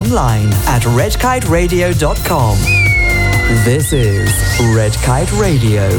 online at redkiteradio.com. This is Red Kite Radio.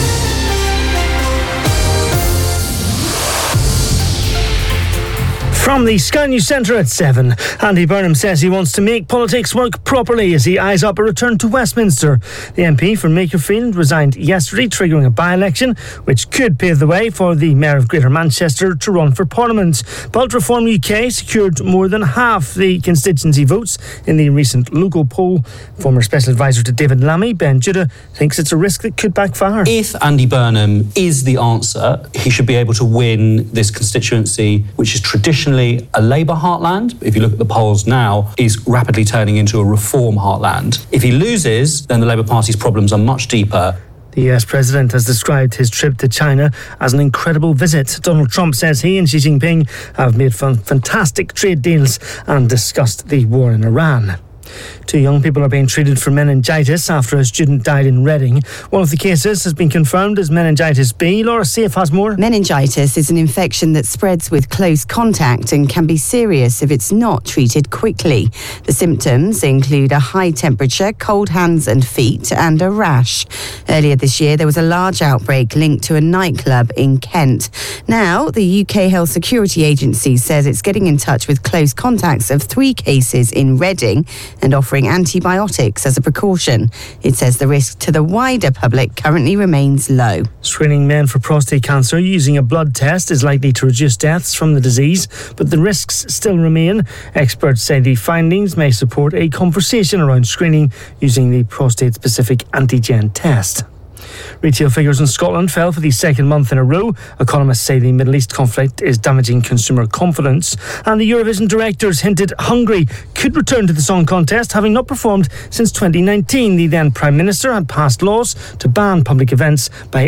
From the Sky News Centre at 7, Andy Burnham says he wants to make politics work properly as he eyes up a return to Westminster. The MP from Makerfield resigned yesterday, triggering a by-election which could pave the way for the Mayor of Greater Manchester to run for Parliament. But Reform UK secured more than half the constituency votes in the recent local poll. Former Special Advisor to David Lammy, Ben Judah, thinks it's a risk that could backfire. If Andy Burnham is the answer, he should be able to win this constituency, which is traditionally a Labour heartland. If you look at the polls now, is rapidly turning into a Reform heartland. If he loses, then the Labour Party's problems are much deeper. The US President has described his trip to China as an incredible visit. Donald Trump says he and Xi Jinping have made fantastic trade deals and discussed the war in Iran. 2 young people are being treated for meningitis after a student died in Reading. One of the cases has been confirmed as meningitis B. Laura Safe has more. Meningitis is an infection that spreads with close contact and can be serious if it's not treated quickly. The symptoms include a high temperature, cold hands and feet, and a rash. Earlier this year, there was a large outbreak linked to a nightclub in Kent. Now, the UK Health Security Agency says it's getting in touch with close contacts of 3 cases in Reading and offering antibiotics as a precaution. It says the risk to the wider public currently remains low. Screening men for prostate cancer using a blood test is likely to reduce deaths from the disease, but the risks still remain. Experts say the findings may support a conversation around screening using the prostate-specific antigen test. Retail figures in Scotland fell for the second month in a row. Economists say the Middle East conflict is damaging consumer confidence. And the Eurovision directors hinted Hungary could return to the song contest, having not performed since 2019. The then Prime Minister had passed laws to ban public events by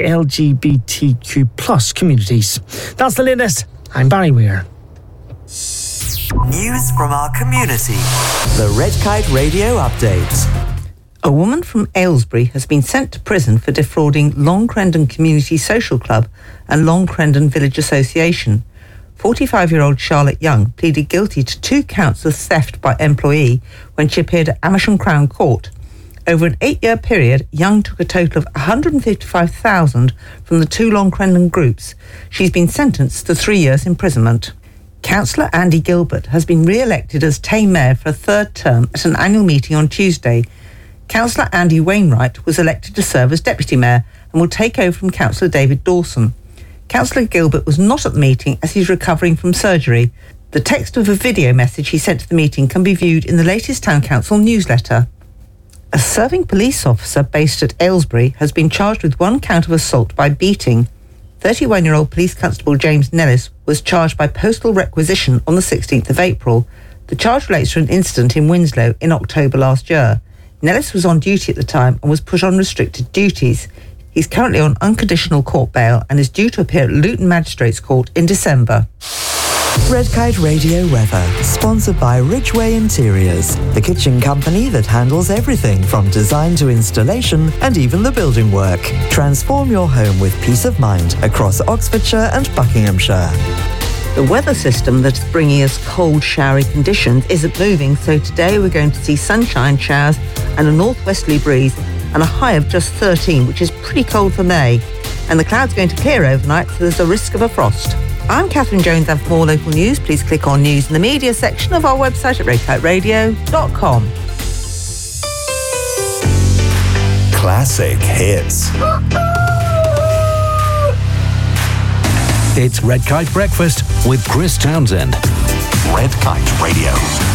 LGBTQ+ communities. That's the latest. I'm Barry Weir. News from our community. The Red Kite Radio Update. A woman from Aylesbury has been sent to prison for defrauding Long Crendon Community Social Club and Long Crendon Village Association. 45-year-old Charlotte Young pleaded guilty to 2 counts of theft by employee when she appeared at Amersham Crown Court. Over an 8-year period, Young took a total of £155,000 from the 2 Long Crendon groups. She's been sentenced to 3 years imprisonment. Councillor Andy Gilbert has been re-elected as Tame Mayor for a 3rd term at an annual meeting on Tuesday. Councillor Andy Wainwright was elected to serve as Deputy Mayor and will take over from Councillor David Dawson. Councillor Gilbert was not at the meeting as he's recovering from surgery. The text of a video message he sent to the meeting can be viewed in the latest Town Council newsletter. A serving police officer based at Aylesbury has been charged with 1 count of assault by beating. 31-year-old Police Constable James Nellis was charged by postal requisition on the 16th of April. The charge relates to an incident in Winslow in October last year. Nellis was on duty at the time and was put on restricted duties. He's currently on unconditional court bail and is due to appear at Luton Magistrates Court in December. Red Kite Radio weather, sponsored by Ridgeway Interiors, the kitchen company that handles everything from design to installation and even the building work. Transform your home with peace of mind across Oxfordshire and Buckinghamshire. The weather system that's bringing us cold, showery conditions isn't moving, so today we're going to see sunshine showers and a northwesterly breeze and a high of just 13, which is pretty cold for May. And the clouds are going to clear overnight, so there's a risk of a frost. I'm Catherine Jones, and for more local news, please click on News in the Media section of our website at redkiteradio.com. Classic hits. It's Red Kite Breakfast with Chris Townsend. Red Kite Radio.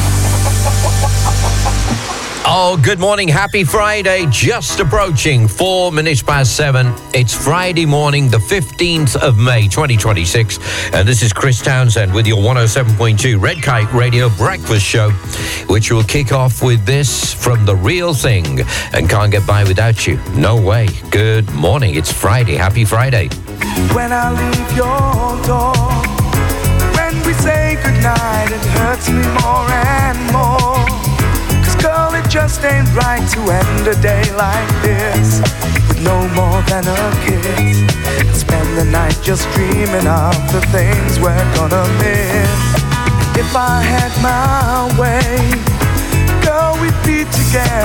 Oh, good morning. Happy Friday. Just approaching 4 minutes past 7. It's Friday morning, the 15th of May, 2026. And this is Chris Townsend with your 107.2 Red Kite Radio Breakfast Show, which will kick off with this from The Real Thing and Can't Get By Without You. No way. Good morning. It's Friday. Happy Friday. When I leave your door, when we say goodnight, it hurts me more and more. 'Cause girl, it just ain't right to end a day like this with no more than a kiss, and spend the night just dreaming of the things we're gonna miss. If I had my way,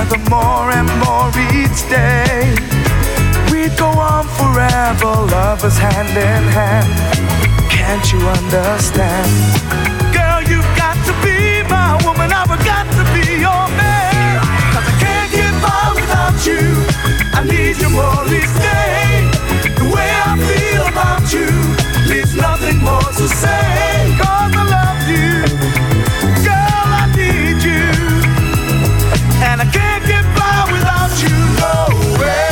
together more and more each day. We'd go on forever, lovers hand in hand. Can't you understand? Girl, you've got to be my woman, I've got to be your man. 'Cause I can't get by without you, I need you more each day. The way I feel about you leaves nothing more to say. 'Cause I love you, girl, I need you, and I can't get by without you, no way.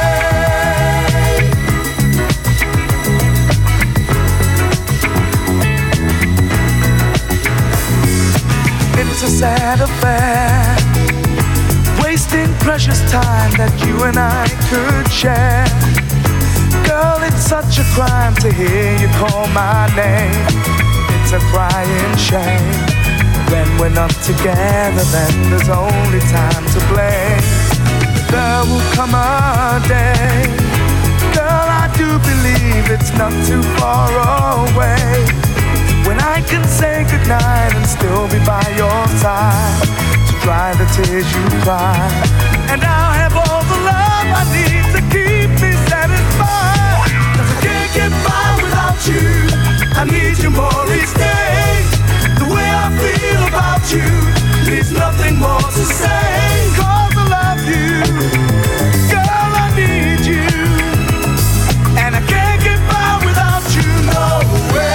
It's a sad affair, wasting precious time that you and I could share. Girl, it's such a crime to hear you call my name. It's a crying shame. When we're not together, then there's only time to blame. There will come a day, girl, I do believe it's not too far away, when I can say goodnight and still be by your side to dry the tears you cry. And I'll have all the love I need to keep me satisfied. 'Cause I can't get by without you, I need you more each day. The way I feel about you leaves nothing more to say. 'Cause I love you, girl, I need you, and I can't get by without you, no way.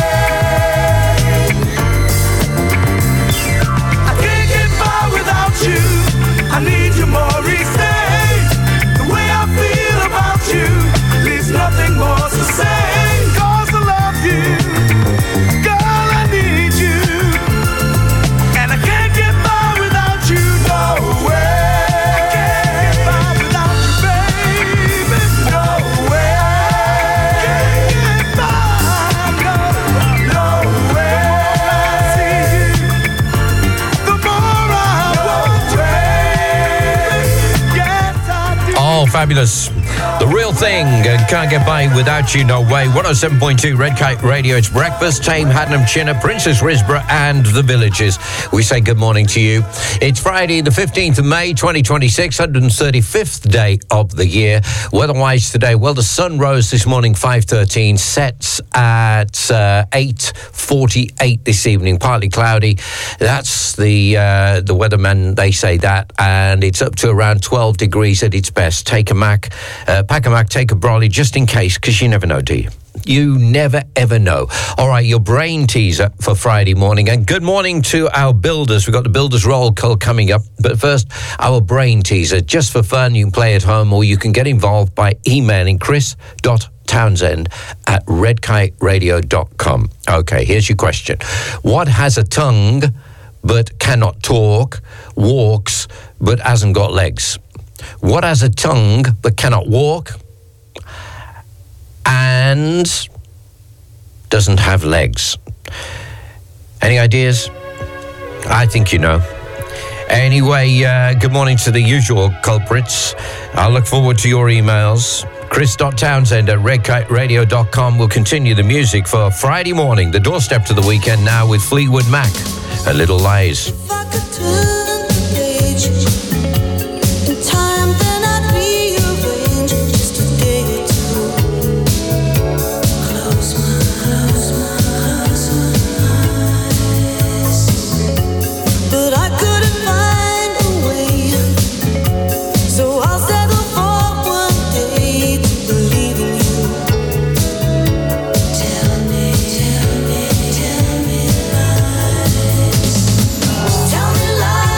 I need you more each day. The way I feel about you leaves nothing more to say. 'Cause I love you, girl, I need you, and I can't get by without you, no way. I can't get by without you, baby, no way. Can't get by, no way. I see you, the more I want you. Oh, fabulous. The real thing. Can't get by without you, no way. 107.2 Red Kite Radio. It's breakfast. Tame, Hadnam, Chinna, Princess Risborough and the Villages. We say good morning to you. It's Friday, the 15th of May, 2026, 135th day of the year. Weather-wise today, well, the sun rose this morning, 5:13, sets at 8:48 this evening, partly cloudy. That's the weathermen, they say that, and it's up to around 12 degrees at its best. Take a pack a Mac, take a brolly, just in case, because you never know, do you? You never, ever know. All right, your brain teaser for Friday morning. And good morning to our builders. We've got the Builders Roll Call coming up. But first, our brain teaser. Just for fun, you can play at home or you can get involved by emailing chris.townsend@redkiteradio.com. Okay, here's your question. What has a tongue but cannot talk, walks but hasn't got legs? What has a tongue but cannot walk and doesn't have legs? Any ideas? I think you know. Anyway, good morning to the usual culprits. I'll look forward to your emails. chris.townsend@redkiteradio.com. We'll continue the music for Friday morning, the doorstep to the weekend now with Fleetwood Mac and Little Lies. If I could turn the page in time, then I'd rearrange just a day or two. Close my eyes, but I couldn't find a way, so I'll settle for one day to believe in you. Tell me lies. Tell me lies.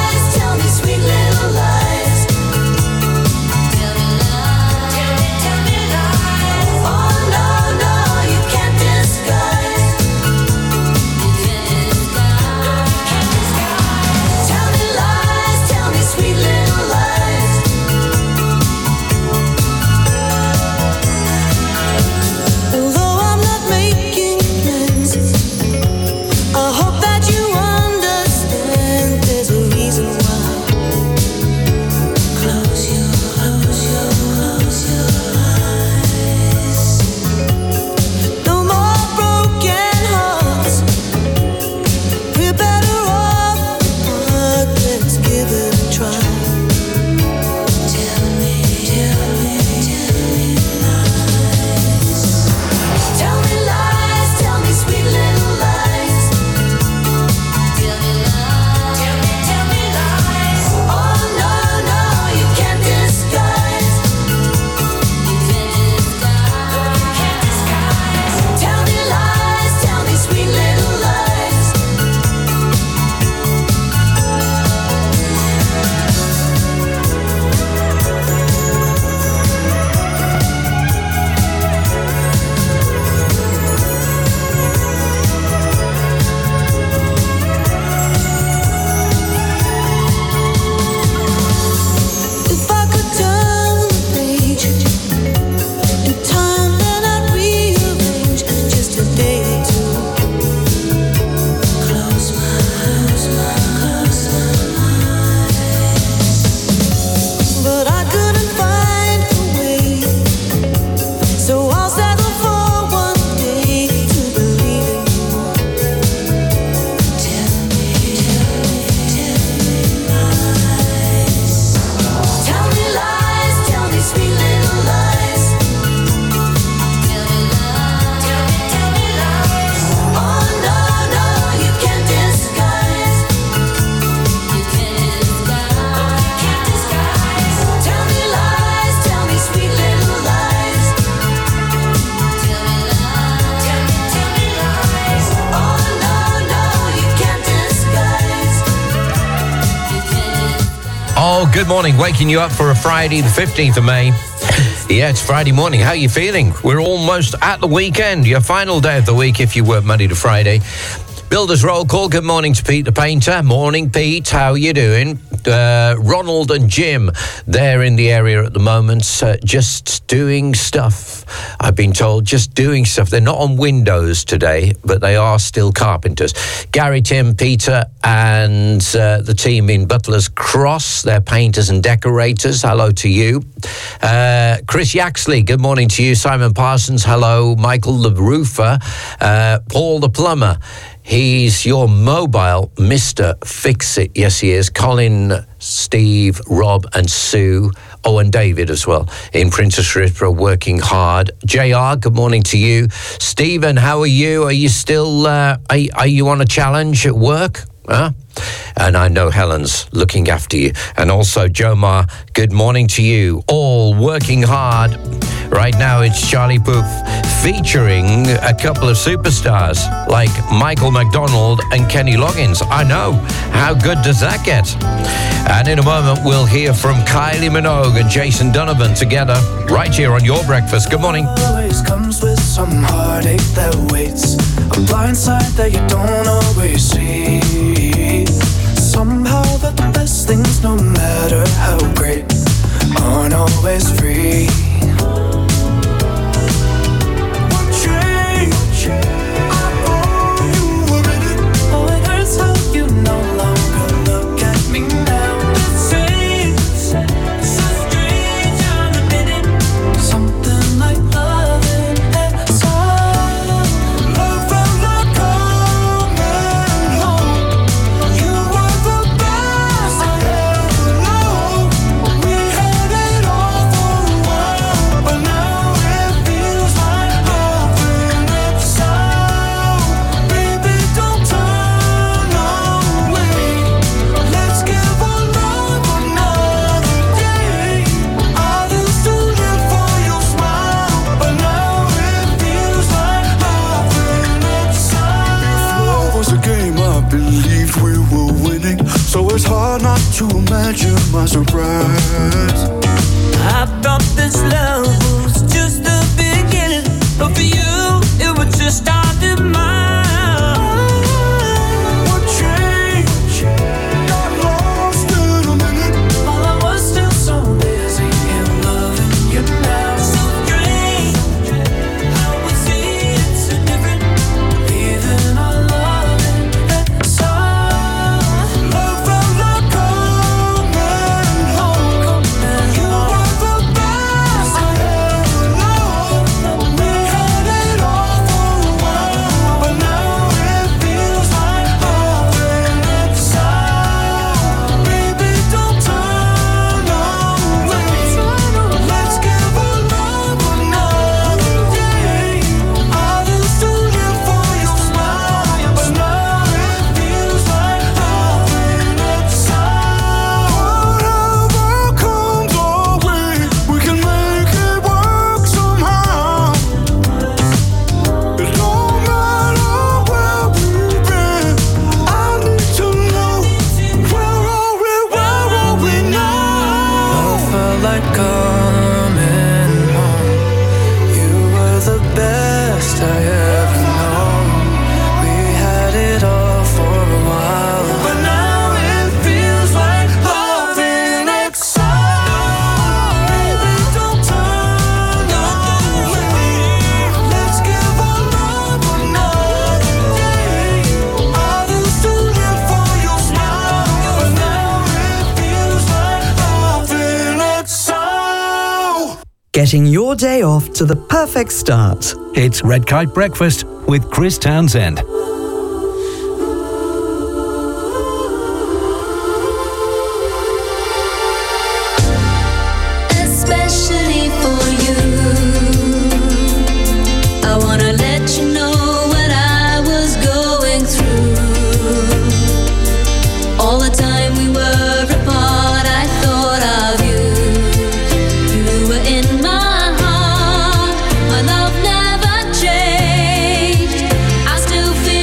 Oh, good morning. Waking you up for a Friday, the 15th of May. Yeah, it's Friday morning. How are you feeling? We're almost at the weekend. Your final day of the week if you work Monday to Friday. Builders roll call. Good morning to Pete the Painter. Morning, Pete. How you doing? Ronald and Jim, they're in the area at the moment, just doing stuff. I've been told, just doing stuff. They're not on windows today, but they are still carpenters. Gary, Tim, Peter, and the team in Butler's Cross, they're painters and decorators. Hello to you. Chris Yaxley, good morning to you. Simon Parsons, hello. Michael the Roofer. Paul the Plumber. He's your mobile Mr. Fix-It. Yes, he is. Colin, Steve, Rob and Sue. Oh, and David as well. In Princess Shrewsbury, working hard. JR, good morning to you. Stephen, how are you? Are you still, are you on a challenge at work? Huh? And I know Helen's looking after you. And also, Jomar, good morning to you. All working hard. Right now, it's Charlie Puth featuring a couple of superstars like Michael McDonald and Kenny Loggins. I know. How good does that get? And in a moment, we'll hear from Kylie Minogue and Jason Donovan together right here on Your Breakfast. Good morning. Always comes with some heartache that waits, a blind side that you don't always see. Somehow the best things, no matter how great, aren't always free. What change? I owe you a minute. Oh, it hurts how you no longer look at me now. It seems so strange, I'm admitting. Something like loving and all. Love felt like coming home. You were the best I ever known. We had it all for a while, but now it feels like loving it so. Baby, don't turn away. Let's give our love another day. I used to live for your smile, but now it feels like loving it so. If love was a game, I believed we were winning, so it's hard not to imagine my surprise. I thought this love was just the beginning, but for you, it was just our demise. What changed? Got lost in a minute. While I was still so busy in loving you now. So strange how we see it so different, leaving our love in that song. Love felt like coming home. You were the best I ever known. We had it all for a while, but now it feels like loving it so. Baby, don't turn away. Let's give our love another day. I used to live for your smile, but now it feels like loving it so. Whatever comes our way, we can make it work somehow. It don't matter where we've been. I need to know, where are we now? Love felt like coming home. You were the best I ever known. We had it all for a while, but now it feels like loving it so. Baby, don't turn away. Let's give our love another day. I used to live for your smile, but now it feels like loving it so. Getting your day off to the perfect start. It's Red Kite Breakfast with Chris Townsend. Especially for you, I wanna let you know what I was going through. All the time we were apart, I thought of you. You were in my heart. My love never changed. I still feel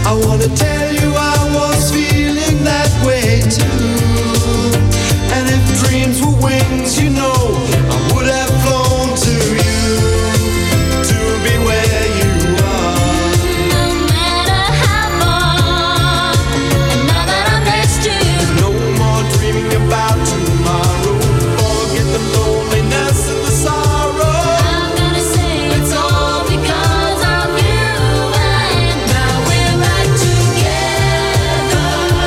I wanna tell you I was feeling that way too. And if dreams were wings, you know, I would have flown to you, to be where you are. No matter how far, and now that I'm next to you, No more dreaming about tomorrow. Forget the loneliness and the sorrow. I'm gonna say it's all because of you. And now we're right together,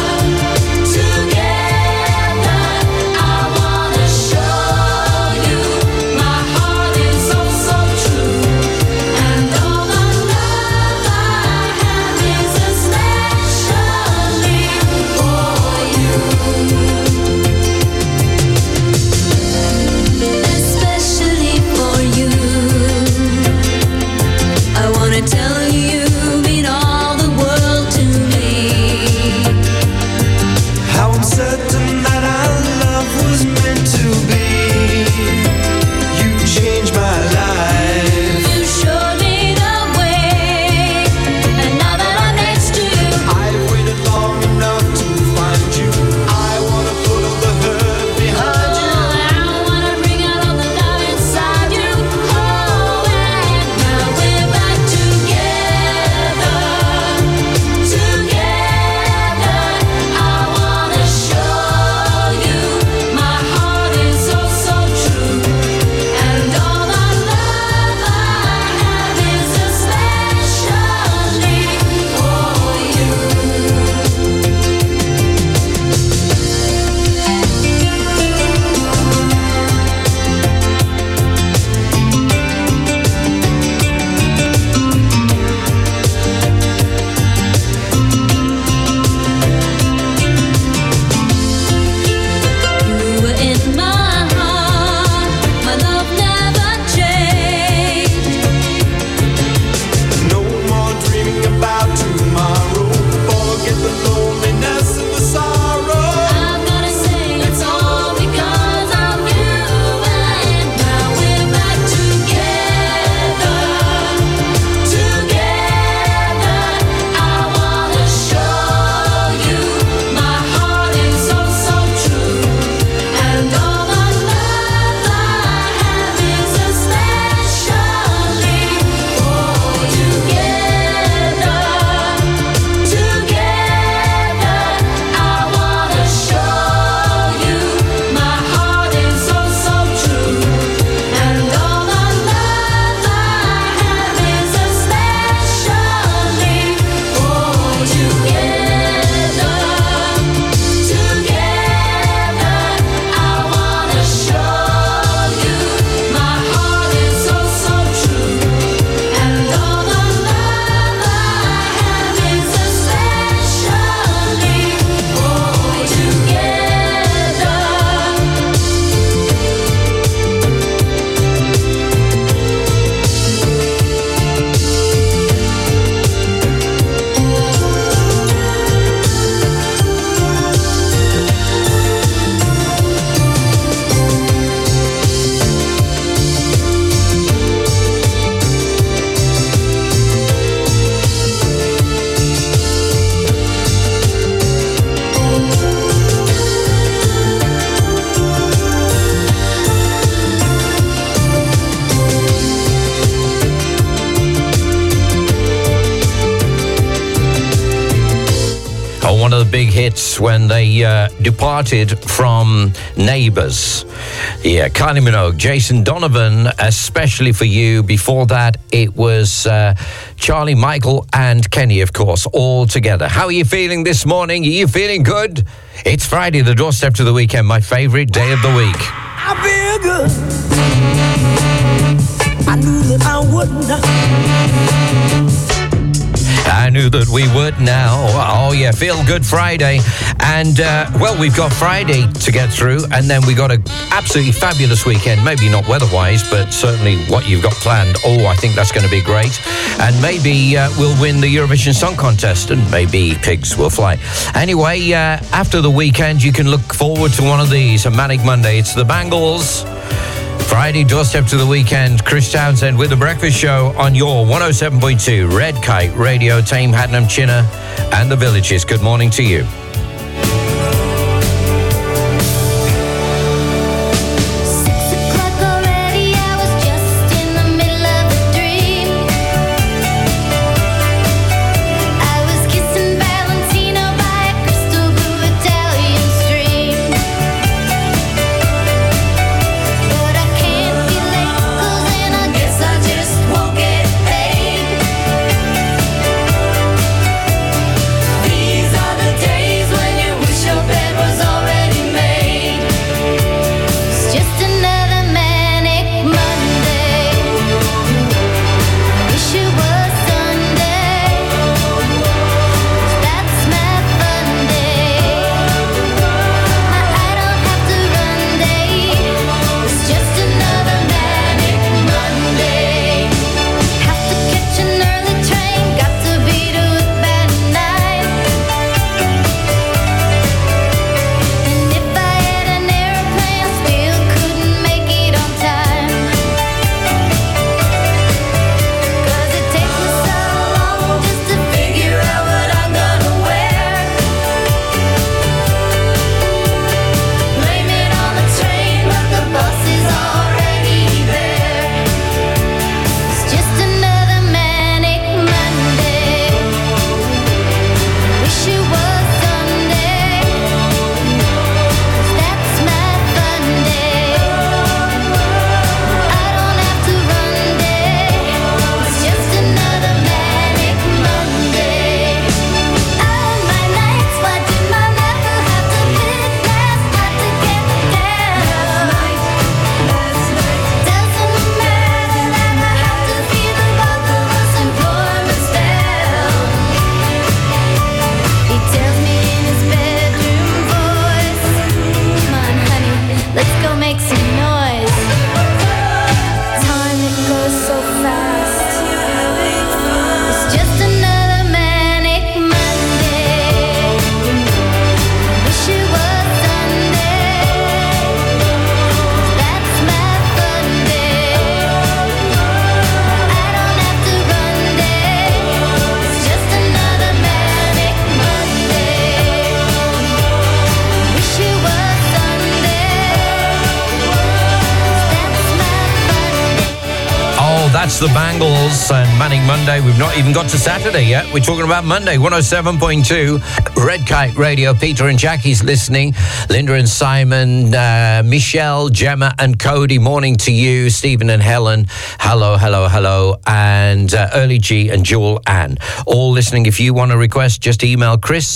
together. I wanna show you my heart is oh so true, and all the love I have is especially for you, especially for you. I wanna tell you, you mean all the world to me. How I'm certain that our love was meant to be. You changed my life. You showed me the way, and now that I'm next to you, I've waited long enough to find you. I wanna put all the hurt behind you. I wanna bring out all the love inside you. Oh, and now we're back together, together. I wanna show you my heart is oh so true, and all the love I have is especially for you. You were in my heart, my love never changed. No more dreaming about tomorrow. Forget the loneliness and the sorrow. I'm gonna say it's all because of you, and now we're back together, together. I wanna show you my heart is oh so true, and all the love I have is especially for you. Together, together. I wanna show you my heart is oh so true, and all the love I have is especially for you. Together, together. I wanna show you my heart is oh so true, and all the love I have is especially for you. One of the big hits when they departed from Neighbours. Yeah, Kylie Minogue, Jason Donovan, especially for you. Before that, it was Charlie, Michael, and Kenny, of course, all together. How are you feeling this morning? Are you feeling good? It's Friday, the doorstep to the weekend, my favourite day of the week. I feel good. I knew that I wouldn't. I knew that we would now. Oh, yeah, Feel Good Friday. And, well, we've got Friday to get through, and then we got an absolutely fabulous weekend. Maybe not weather-wise, but certainly what you've got planned. Oh, I think that's going to be great. And maybe we'll win the Eurovision Song Contest, and maybe pigs will fly. Anyway, after the weekend, you can look forward to one of these, a Manic Monday. It's the Bangles. Friday, doorstep to the weekend. Chris Townsend with The Breakfast Show on your 107.2 Red Kite Radio, Tame, Haddenham, Chinner and the Villages. Good morning to you. That's the Bangles and Manic Monday. We've not even got to Saturday yet. We're talking about Monday, 107.2 Red Kite Radio. Peter and Jackie's listening. Linda and Simon, Michelle, Gemma and Cody. Morning to you. Stephen and Helen. Hello, hello, hello. And Early G and Jewel Ann. All listening. If you want to request, just email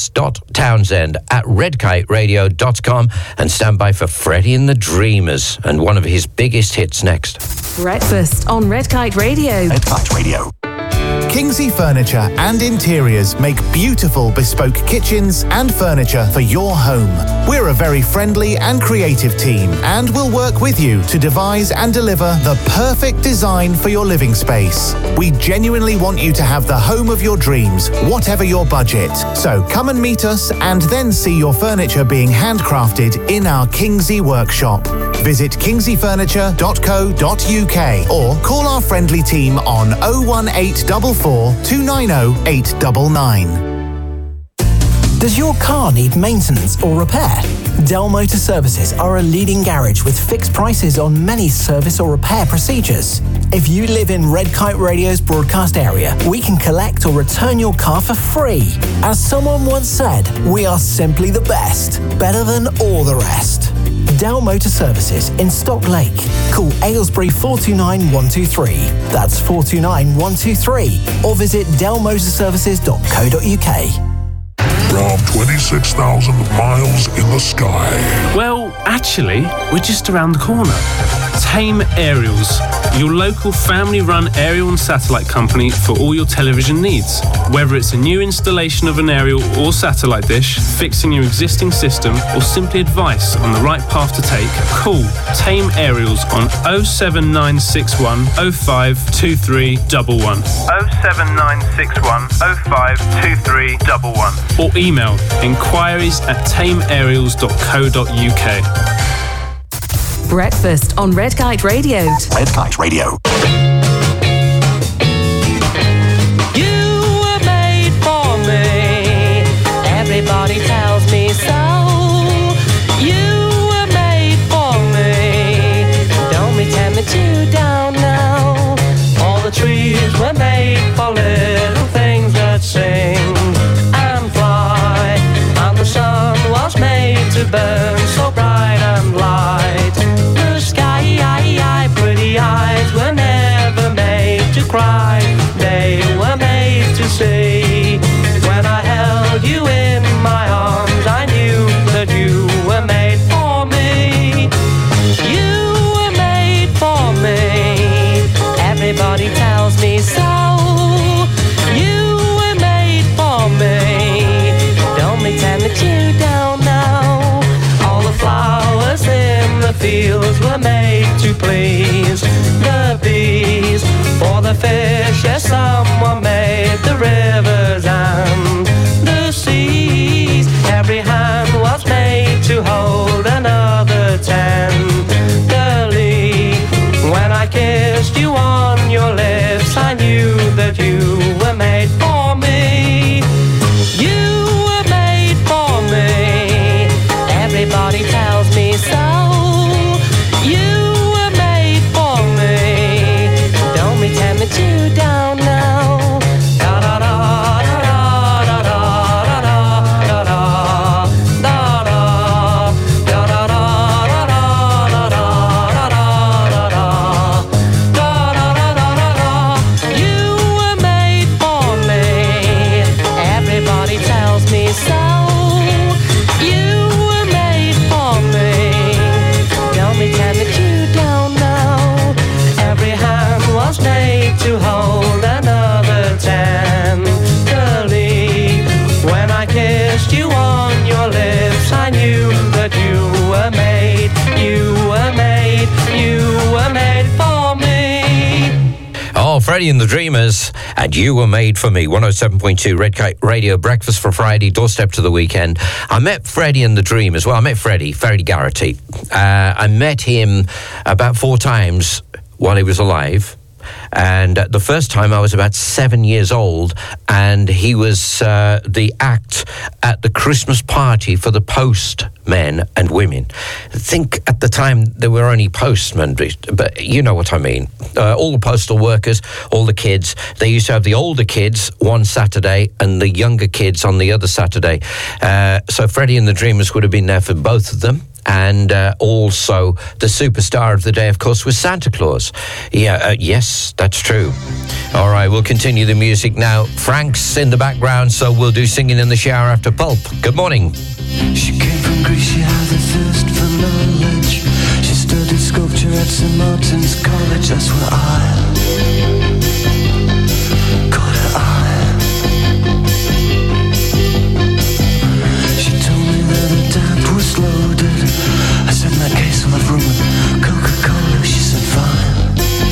chris.townsend@redkiteradio.com and stand by for Freddie and the Dreamers and one of his biggest hits next. Breakfast on Red Kite Radio. Red Kite Radio. Kingsley Furniture and Interiors make beautiful bespoke kitchens and furniture for your home. We're a very friendly and creative team and we'll work with you to devise and deliver the perfect design for your living space. We genuinely want you to have the home of your dreams, whatever your budget. So come and meet us and then see your furniture being handcrafted in our Kingsley workshop. Visit kingsleyfurniture.co.uk or call our friendly team on 01844 290 899. Does your car need maintenance or repair? Dell Motor Services are a leading garage with fixed prices on many service or repair procedures. If you live in Red Kite Radio's broadcast area, we can collect or return your car for free. As someone once said, we are simply the best, better than all the rest. Dell Motor Services in Stock Lake. Call Aylesbury 429 123. That's 429 123. Or visit dellmotorservices.co.uk. From 26,000 miles in the sky. Well, actually, we're just around the corner. Tame Aerials, your local family-run aerial and satellite company for all your television needs. Whether it's a new installation of an aerial or satellite dish, fixing your existing system, or simply advice on the right path to take, call Tame Aerials on 07961 052311. 07961 052311. Or email inquiries@tameaerials.co.uk. Breakfast on Red Kite Radio. Red Kite Radio. You were made for me. Everybody tells me so. You were made for me. Don't pretend that you don't know. All the trees were made for little things that sing and fly. And the sun was made to burn so bright and light. The sky, pretty eyes were never made to cry. They were made to see. When I held you in my arms, I knew that you were made for me. You were made for me. Everybody tells me so. You were made for me. Don't pretend that you don't know. All the flowers in the fields were made to please the bees. For the fish, yes, someone made the rivers and the seas. Every hand was made to hold another tenderly. When I kissed you on your lips, I knew that you were made for me. You were made for me. Everybody tells me so. You were made for me. Don't pretend that you don't know. Da da da da da da da da da da da da da da. You were made for me. Everybody tells me so. You were made for me. Don't pretend that you don't know. Every hand was made to hold another tenderly. When I kissed you on your lips, I knew that you were made, you were made, you were made for me. Oh, Freddie and the Dreamers, and You Were Made for Me. 107.2 Red Kite Radio, breakfast for Friday, doorstep to the weekend. I met Freddie and the Dreamers. Well, I met Freddie Garrity. I met him about 4 times while he was alive. And the first time I was about 7 years old, and he was the act at the Christmas party for the postmen and women. I think at the time there were only postmen, but you know what I mean. All the postal workers, all the kids. They used to have the older kids one Saturday and the younger kids on the other Saturday. So Freddie and the Dreamers would have been there for both of them. And also the superstar of the day, of course, was Santa Claus. Yeah, yes, that's true. All right, we'll continue the music now. Frank's in the background, so we'll do Singing in the Shower after Pulp. Good morning. She came from Greece, she had a thirst for knowledge. She studied sculpture at St. Martin's College. That's where I caught her eye. She told me that her dad was loaded. I said, in that case, I'll have rum and Coca-Cola. She said, fine.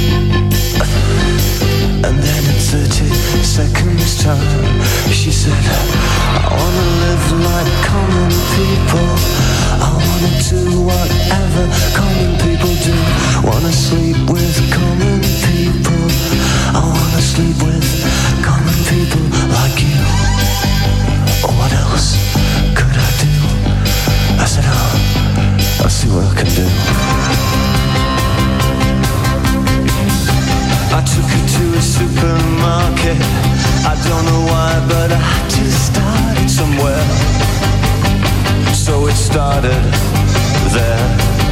And then in 30 seconds time, she said, I wanna live like common people. I wanna do whatever common people do. Wanna sleep with common people. I wanna sleep with common people like you. What else could I do? I said, I'll see what I can do. I took her to a supermarket. I don't know why, but I had to start it somewhere. So it started there.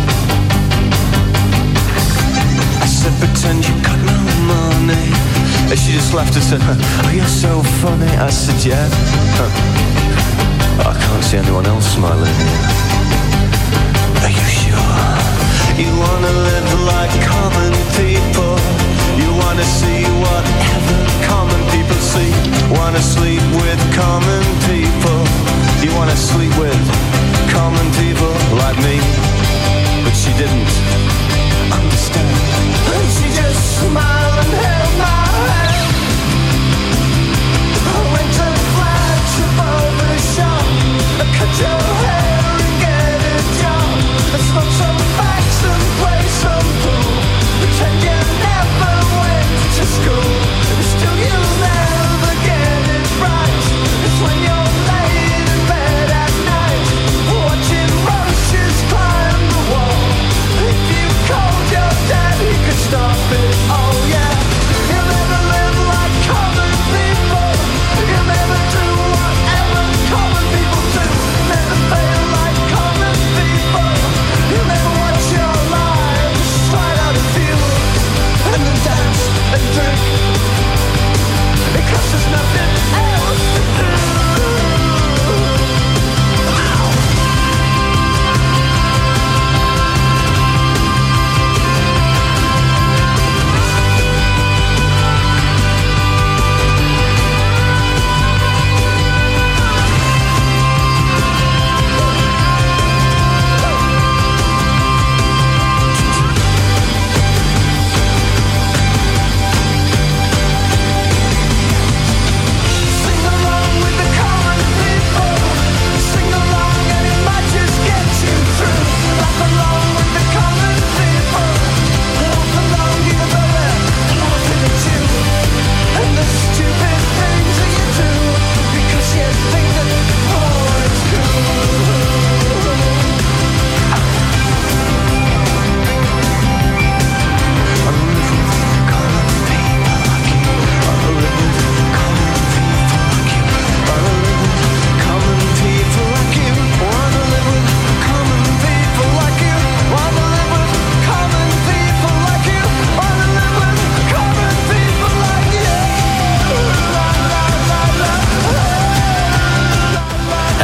I said, pretend you got no money. And she just laughed and said, oh, you're so funny. I said, yeah. I can't see anyone else smiling here. Are you sure? You wanna live like common people. You wanna see whatever common people see. Wanna sleep with common people. You wanna sleep with common people like me. But she didn't understand. And she just smiled and held my hand. I went to flash above the shop. Cut your hair and get a job. And smoke some facts and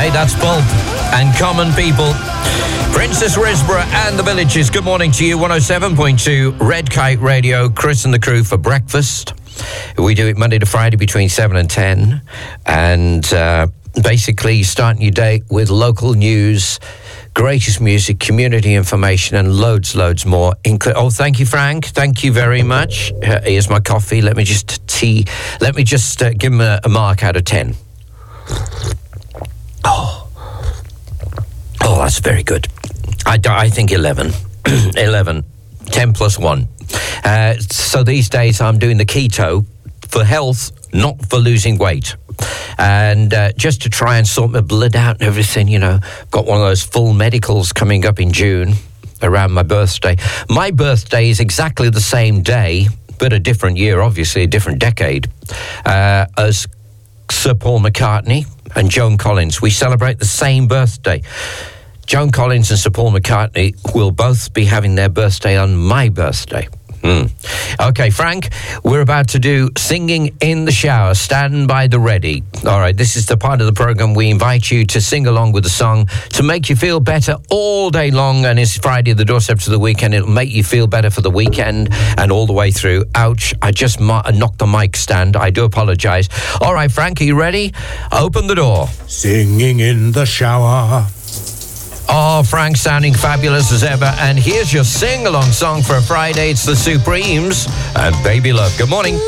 Okay, that's Bulb and Common People. Princess Risborough and the Villages, good morning to you. 107.2 Red Kite Radio. Chris and the crew for breakfast. We do it Monday to Friday between 7 and 10. And basically starting your day with local news, greatest music, community information, and loads more. Oh, thank you, Frank. Thank you very much. Here's my coffee. Let me just give him a mark out of 10. Oh, that's very good. I think 11. 11. 10 plus 1. So these days I'm doing the keto for health, not for losing weight. And just to try and sort my blood out and everything, you know. Got one of those full medicals coming up in June around my birthday. My birthday is exactly the same day, but a different year, obviously, a different decade, as Sir Paul McCartney and Joan Collins. We celebrate the same birthday. Joan Collins and Sir Paul McCartney will both be having their birthday on my birthday. Okay, Frank, we're about to do Singing in the Shower. Stand by the ready. All right, this is the part of the program we invite you to sing along with the song to make you feel better all day long. And it's Friday, the doorstep to the weekend. It'll make you feel better for the weekend and all the way through. Ouch, I just knocked the mic stand. I do apologize. All right, Frank, are you ready? Open the door. Singing in the shower. Oh, Frank sounding fabulous as ever. And here's your sing-along song for a Friday. It's the Supremes and Baby Love. Good morning.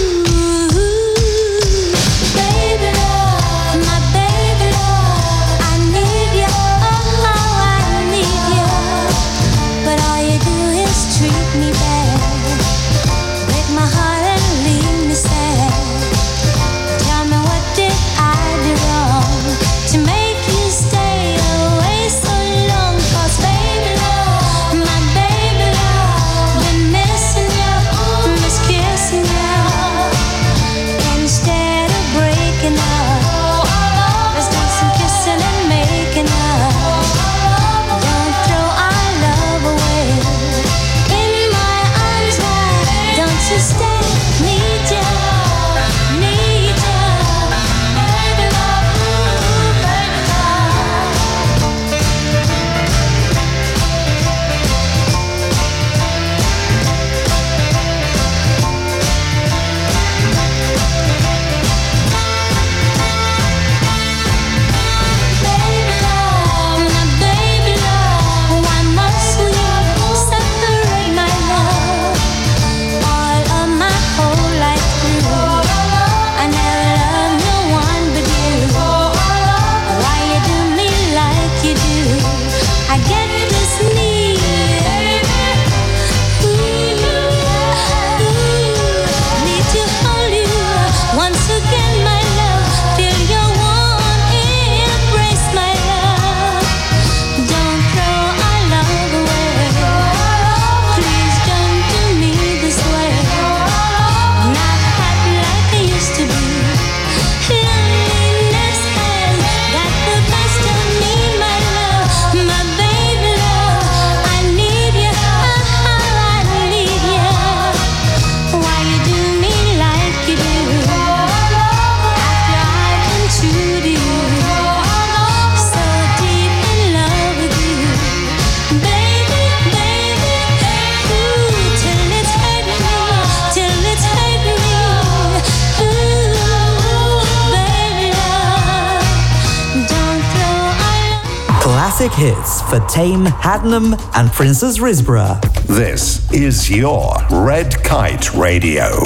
Classic hits for Tame, Haddenham and Princess Risborough. This is your Red Kite Radio.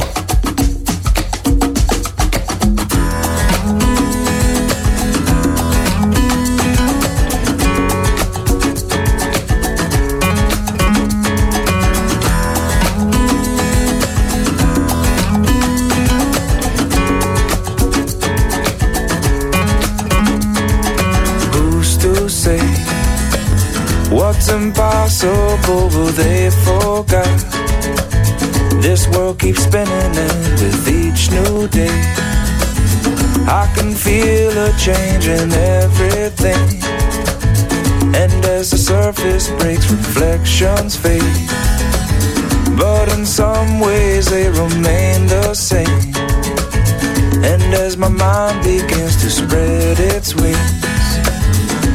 What's impossible, they forgot. This world keeps spinning and with each new day I can feel a change in everything. And as the surface breaks, reflections fade, but in some ways they remain the same. And as my mind begins to spread its wings,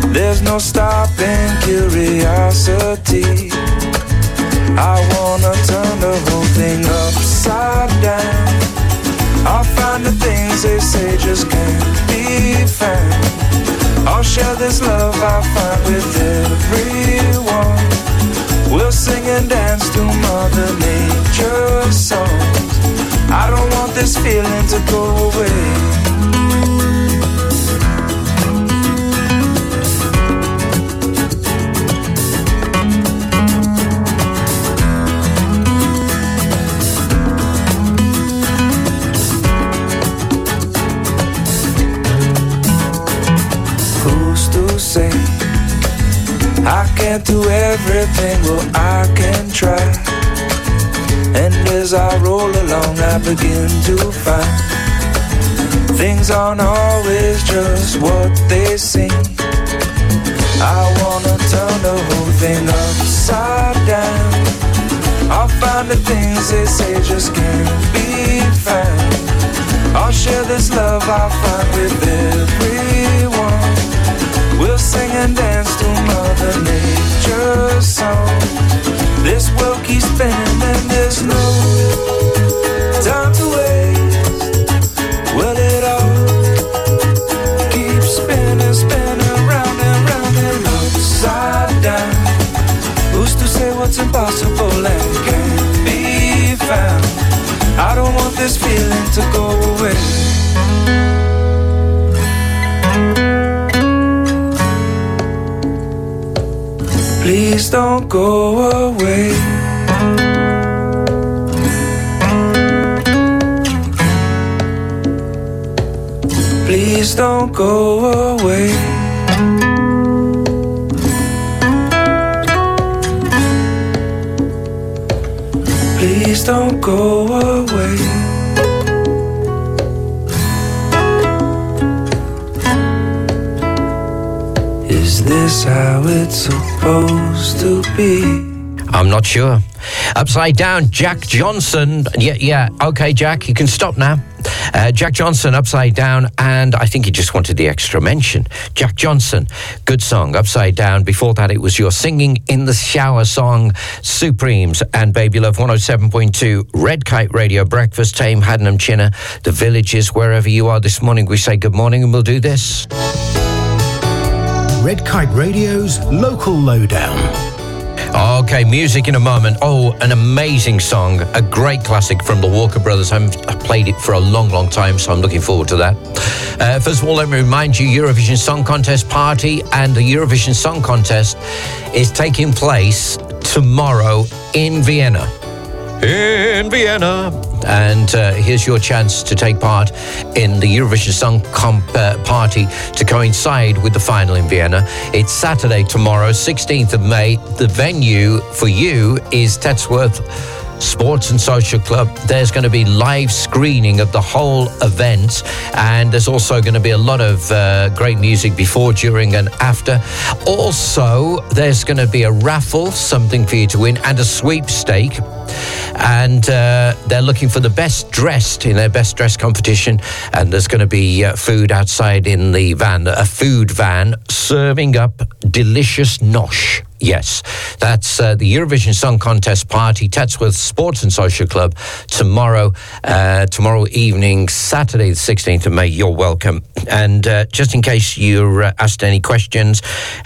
There's no stopping curiosity. I wanna turn the whole thing upside down. I'll find the things they say just can't be found. I'll share this love I find with everyone. We'll sing and dance to Mother Nature's songs. I don't want this feeling to go away. Say I can't do everything, well I can try. And as I roll along I begin to find things aren't always just what they seem. I wanna turn the whole thing upside down. I'll find the things they say just can't be found. I'll share this love I find with everyone. We'll sing and dance to Mother Nature's song. This world keeps spinning and there's no time to waste. Well, it all keeps spinning, spinning round and round and upside down. Who's to say what's impossible and can't be found? I don't want this feeling to go away. Please don't go away. Please don't go away. Please don't go away. Is this how it's supposed to be? I'm not sure. Upside Down, Jack Johnson. Yeah, okay, Jack, you can stop now. Jack Johnson, Upside Down, and I think he just wanted the extra mention. Jack Johnson, good song, Upside Down. Before that, it was your Singing in the Shower song, Supremes, and Baby Love 107.2, Red Kite Radio, Breakfast, Tame, Haddenham, Chinner, the Villages, wherever you are this morning, we say good morning and we'll do this. Red Kite Radio's Local Lowdown. Okay, music in a moment. Oh, an amazing song, a great classic from the Walker Brothers. I've played it for a long, long time, so I'm looking forward to that. First of all, let me remind you, Eurovision Song Contest Party, and the Eurovision Song Contest is taking place tomorrow in Vienna. In Vienna. And here's your chance to take part in the Eurovision Song Party to coincide with the final in Vienna. It's Saturday tomorrow, 16th of May. The venue for you is Tetsworth Sports and Social Club. There's going to be live screening of the whole event, and there's also going to be a lot of great music before, during and after. Also, there's going to be a raffle, something for you to win, and a sweepstake. And they're looking for the best dressed in their best dressed competition, and there's going to be food outside in the van, a food van serving up delicious nosh. Yes, that's the Eurovision Song Contest Party, Tetsworth Sports and Social Club, tomorrow evening, Saturday the 16th of May. You're welcome. And just in case you're asked any questions,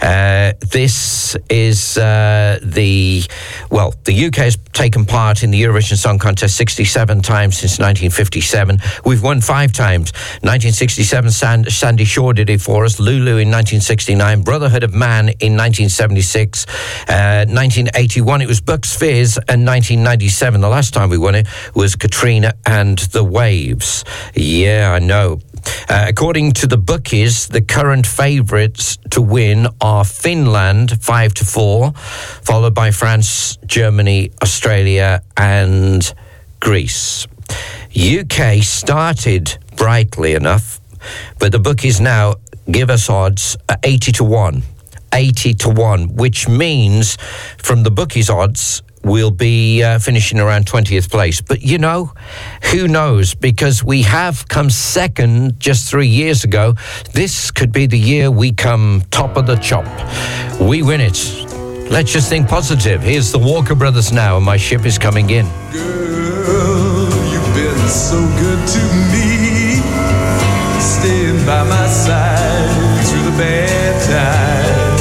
this is the UK has taken part in the Eurovision Song Contest 67 times since 1957. We've won 5 times. 1967, Sandy Shaw did it for us. Lulu in 1969. Brotherhood of Man in 1976. 1981, it was Bucks Fizz. And 1997, the last time we won it, was Katrina and the Waves. Yeah, I know. According to the bookies, the current favourites to win are Finland 5-4, followed by France, Germany, Australia and Greece. UK started brightly enough, but the bookies now give us odds 80-1. 80-1, which means from the bookies' odds, we'll be finishing around 20th place. But, you know, who knows? Because we have come second just 3 years ago. This could be the year we come top of the chop. We win it. Let's just think positive. Here's the Walker Brothers now, and My Ship Is Coming In. Girl, you've been so good to me, staying by my side through the bad times.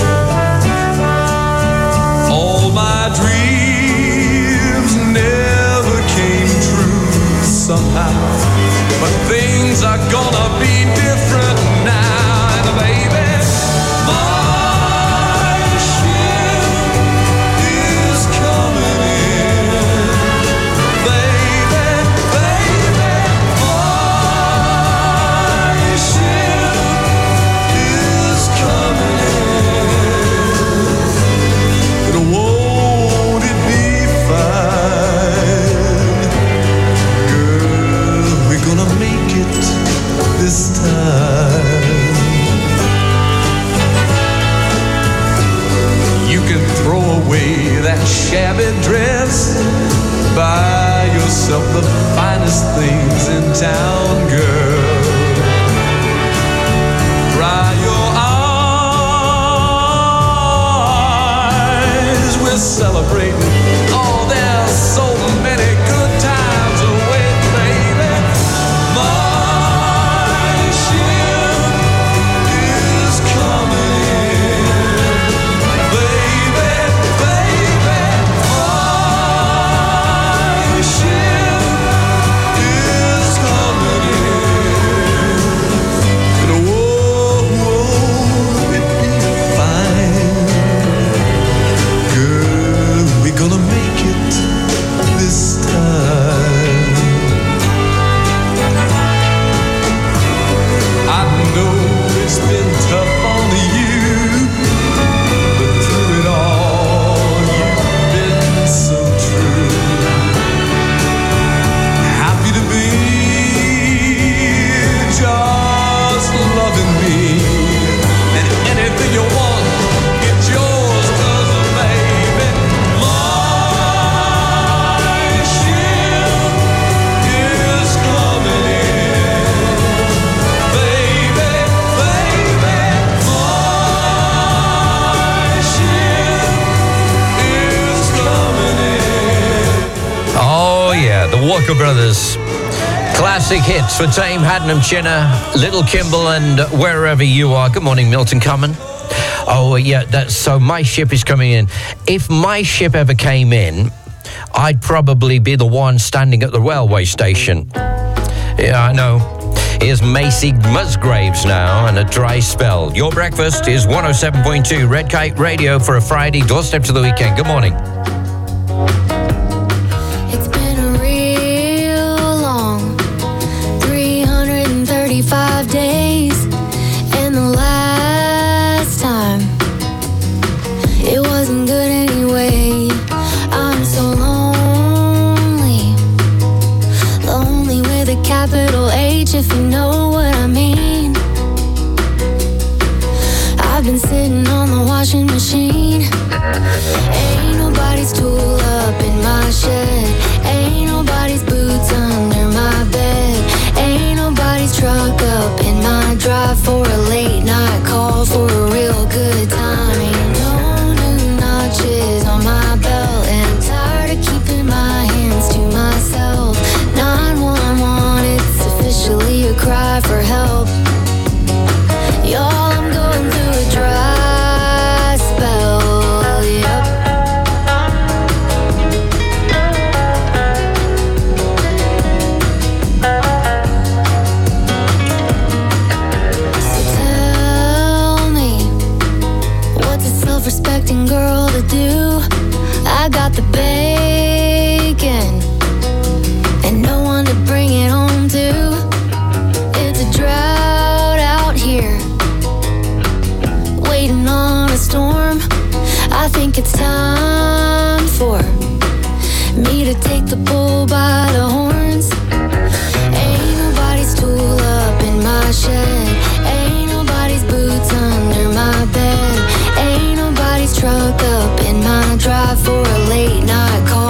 All my dreams never came true somehow, but things are gonna be different now, and baby, my ship is coming in. Baby, baby, my ship is coming in. And won't it be fine? Girl, we're gonna make it this time. You can throw away that shabby dress, buy yourself the finest things in town, girl. Dry your eyes, we're celebrating. Oh, there's so many good times away, baby. My ship is coming in. Baby, baby, my ship is coming in. And won't it be fine? Girl, we're gonna make it this time. I know it's been tough on you, but through it all, you've been so true. Happy to be just loving me, and anything you want, it's yours, 'cause baby, my ship is coming in. Baby, baby, my ship is coming in. Oh, yeah, the Walker Brothers. Classic hits for Tame Hadnam Chinner, Little Kimble, and Wherever You Are. Good morning, Milton Common. Oh, yeah, so My Ship Is Coming In. If my ship ever came in, I'd probably be the one standing at the railway station. Yeah, I know. Here's Macy Musgraves now, and A Dry Spell. Your breakfast is 107.2 Red Kite Radio for a Friday, doorstep to the weekend. Good morning. It's been a real long 335 days, and the last time it wasn't good anyway. I'm so lonely, lonely with a capital H, if you know what I mean. I've been sitting on the washing machine. Ain't nobody's tool up in my shed. Ain't nobody's boots under my bed. Ain't nobody's truck up in my drive for a late night call for a real good time. Ain't no new notches on my belt, and I'm tired of keeping my hands to myself. 911, it's officially a cry for help. Y'all, I'm going through a dry spell, yep. So tell me, what's a self-respecting girl to do? I got the bacon and no one to bring it home to. It's a drought out here, waiting on a storm. I think it's time for me to take the bull by the horns. Ain't nobody's tool up in my shed. Ain't nobody's boots under my bed. Ain't nobody's truck up in my drive for a late night call.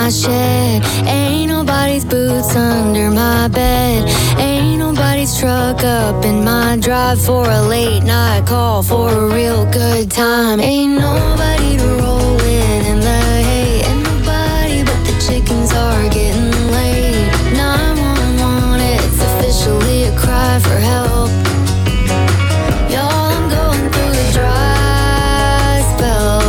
shed. Ain't nobody's boots under my bed. Ain't nobody's truck up in my drive for a late night call for a real good time. Ain't nobody to roll with in the hay. Ain't nobody but the chickens are getting late. 911, it's officially a cry for help. Y'all, I'm going through a dry spell.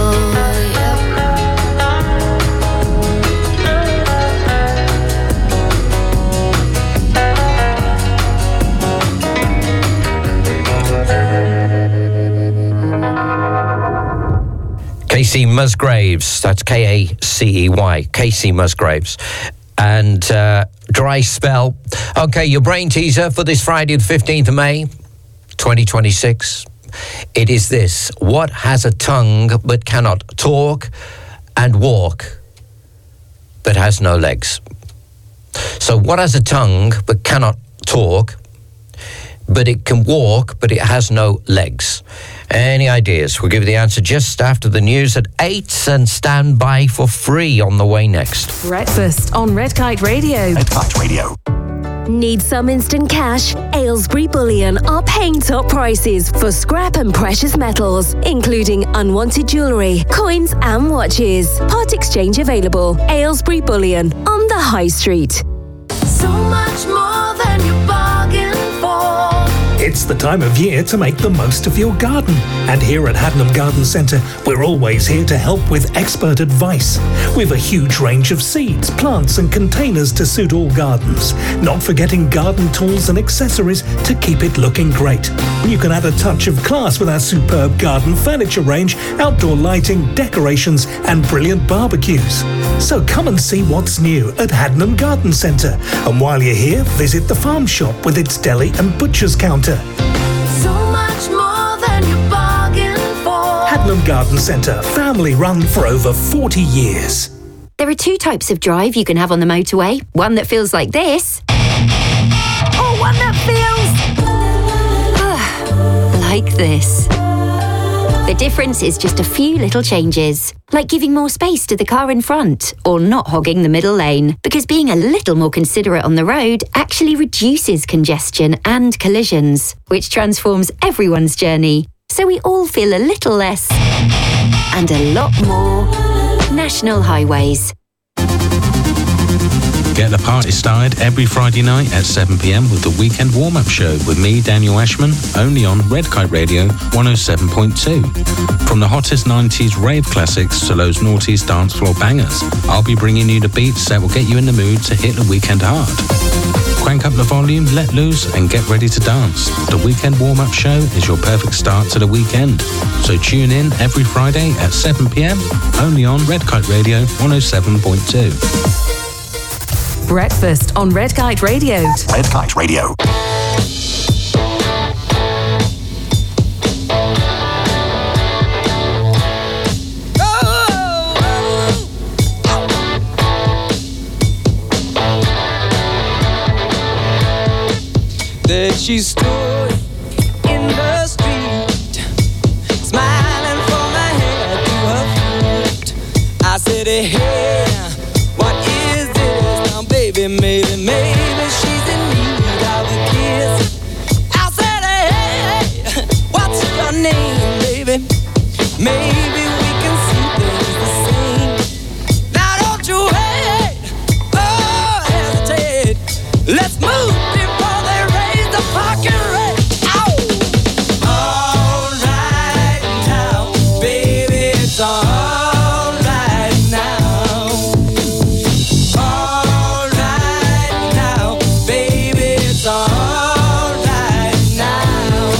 Casey Musgraves, that's K-A-C-E-Y, Casey Musgraves. And dry spell. Okay, your brain teaser for this Friday the 15th of May, 2026. It is this: what has a tongue but cannot talk, and walk but has no legs? So what has a tongue but cannot talk, but it can walk but it has no legs? Any ideas? We'll give you the answer just after the news at 8, and stand by for free on the way next. Breakfast on Red Kite Radio. Red Kite Radio. Need some instant cash? Aylesbury Bullion are paying top prices for scrap and precious metals, including unwanted jewellery, coins and watches. Part exchange available. Aylesbury Bullion on the High Street. So much more than you bargained for. It's the time of year to make the most of your garden. And here at Hadnam Garden Centre, we're always here to help with expert advice. We've a huge range of seeds, plants and containers to suit all gardens. Not forgetting garden tools and accessories to keep it looking great. You can add a touch of class with our superb garden furniture range, outdoor lighting, decorations and brilliant barbecues. So come and see what's new at Hadnam Garden Centre. And while you're here, visit the farm shop with its deli and butcher's counter. So much more than you bargained for. Hadnam Garden Centre, family run for over 40 years. There are two types of drive you can have on the motorway. One that feels like this. Or one that feels... like this. The difference is just a few little changes, like giving more space to the car in front or not hogging the middle lane, because being a little more considerate on the road actually reduces congestion and collisions, which transforms everyone's journey, so we all feel a little less and a lot more National Highways. Get the party started every Friday night at 7 p.m. with the Weekend Warm-Up Show with me, Daniel Ashman, only on Red Kite Radio 107.2. From the hottest 90s rave classics to those noughties dance floor bangers, I'll be bringing you the beats that will get you in the mood to hit the weekend hard. Crank up the volume, let loose, and get ready to dance. The Weekend Warm-Up Show is your perfect start to the weekend. So tune in every Friday at 7 p.m. only on Red Kite Radio 107.2. Breakfast on Red Kite Radio. Red Kite Radio. That she stood in the street, smiling from her head to her feet. I said, hey, what is this now, baby? Maybe she's in need of a kiss. I said, hey, what's your name, baby? Maybe we can see things the same. Now don't you wait, oh, hesitate. Let's move before they raise the fucking rate. Ow! All right now, baby, it's all right now. All right now, baby, it's all right now.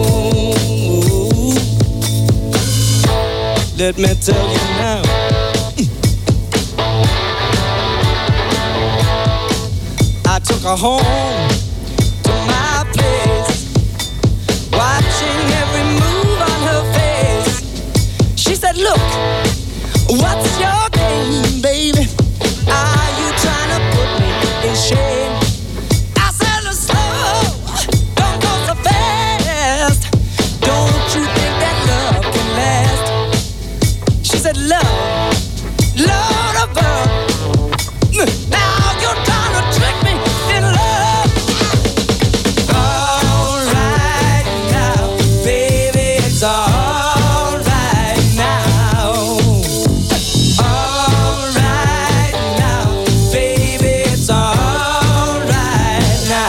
Let me tell you now. I took her home to my place, watching every move on her face. She said, look, what's your game, baby? Are you trying to put me in shame? I said, look slow, don't go so fast. Don't you think that love can last? She said, love of her. it's all right now. All right now, baby, it's all right now.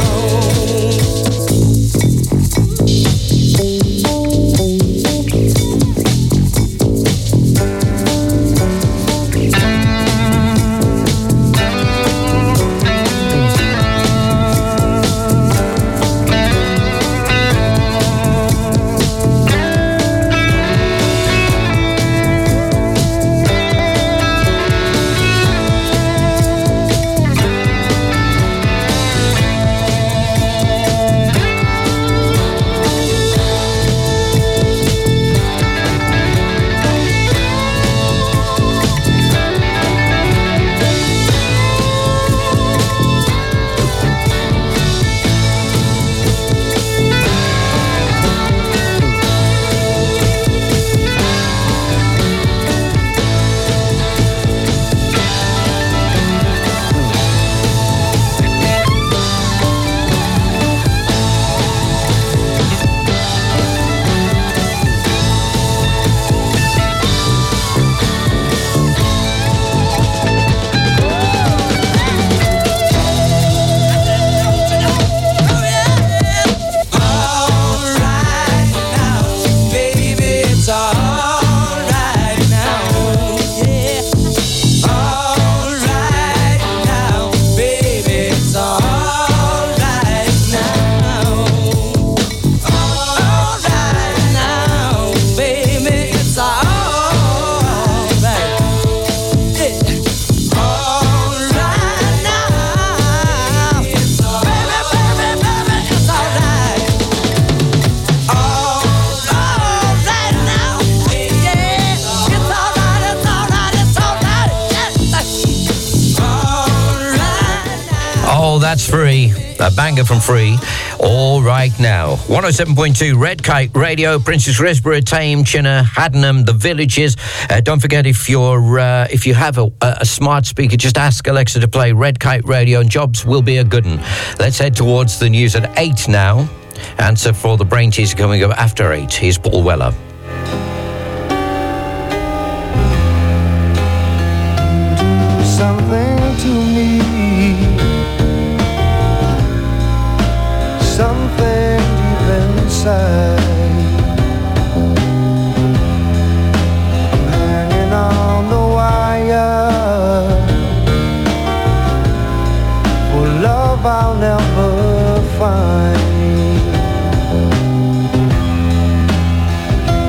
That's Free, a banger from Free, all right now. 107.2 Red Kite Radio, Princess Risborough, Tame, Chinner, Haddenham, The Villages. Don't forget, if you have a smart speaker, just ask Alexa to play Red Kite Radio and jobs will be a good one. Let's head towards the news at 8 now. Answer for the brain teaser coming up after 8. Here's Paul Weller. Something to me, something deep inside. I'm hanging on the wire for love I'll never find.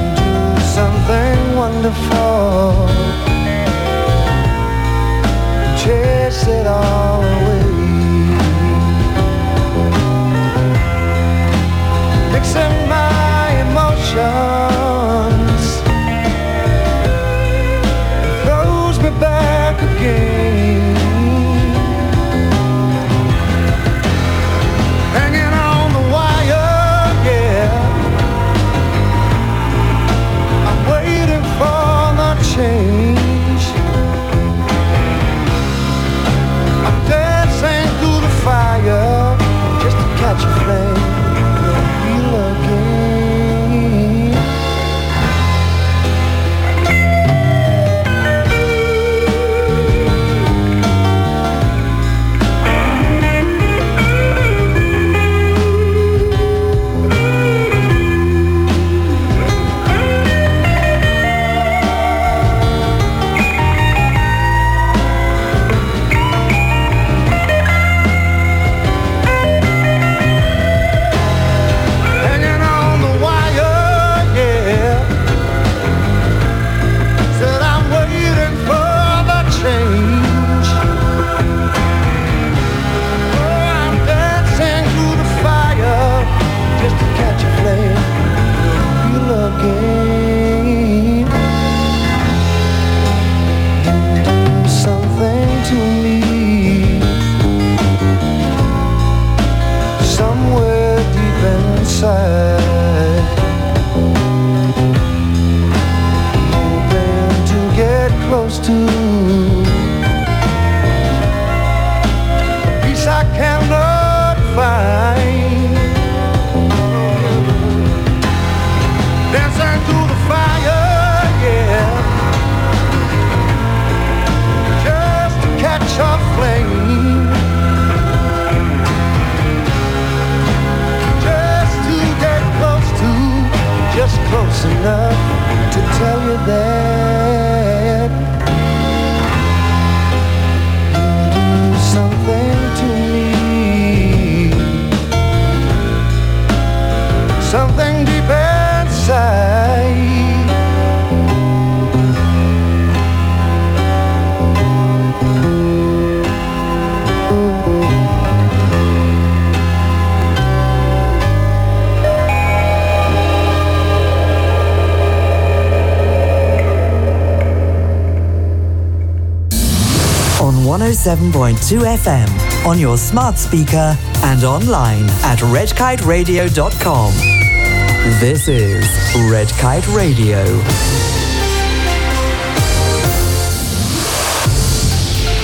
It's enough to tell you that you do something to me, something deep inside. On 107.2 FM, on your smart speaker and online at redkiteradio.com. This is Red Kite Radio.